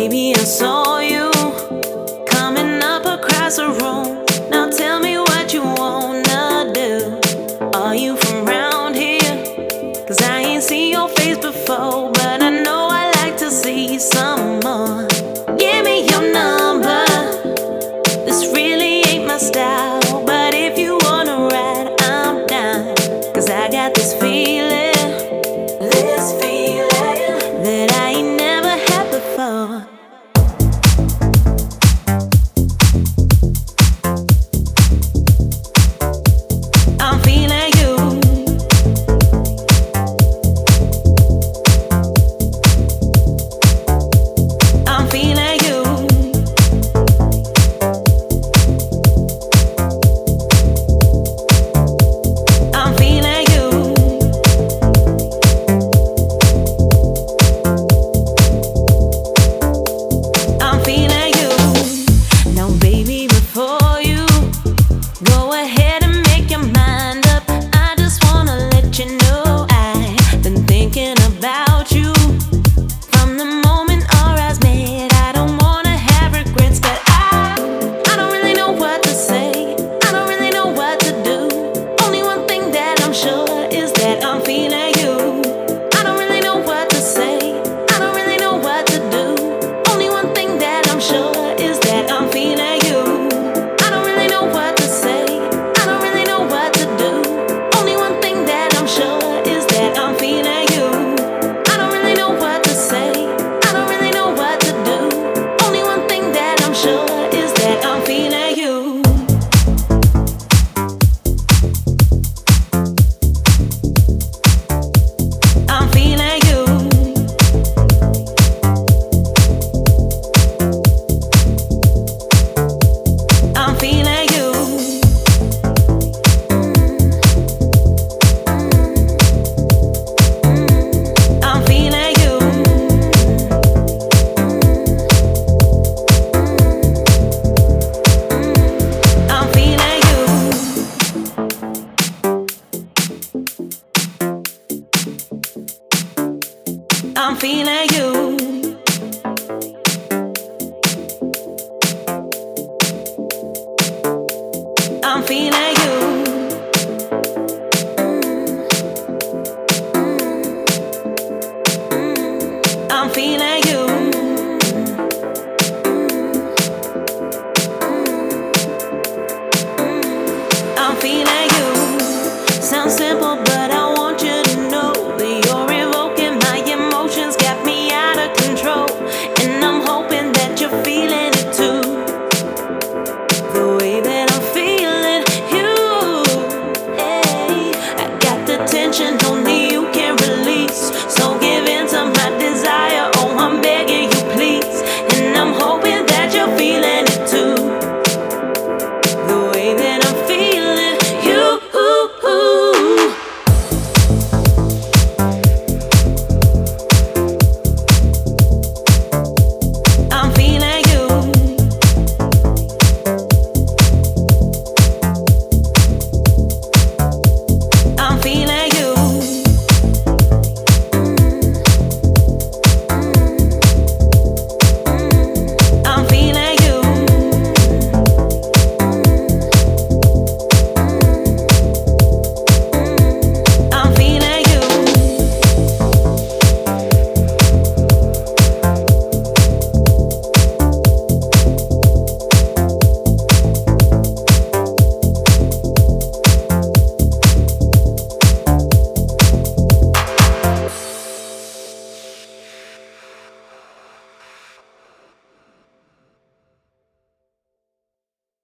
Baby, I saw you coming up across the room. Now tell me what you wanna do. Are you from round here? 'Cause I ain't seen your face before, but I know I like to see some more. Give me your number. This really ain't my style, but if you wanna ride, I'm down. 'Cause I got this feeling that I ain't never had before. I'm feeling you. I'm feeling you. I'm feeling you. I'm feeling you. Now, baby, before you go ahead and make your mind up, I just wanna let you know I've been thinking about you from the moment our eyes met. I don't wanna have regrets, but I don't really know what to say. I don't really know what to do. Only one thing that I'm sure is that I'm feeling you. I don't really know what to say. I don't really know what to do. Only one thing that I'm sure is that I'm feeling you. I don't really know what to say. I don't really know what to do. Only one thing that I'm sure is that I'm feeling you. I don't really know what to say. I don't really know what to do. Only one thing that I'm sure is that I'm feeling you. I'm feeling you. I'm feeling you. I'm feeling you. I'm feeling you. I'm feeling you. I'm feeling you. I'm feeling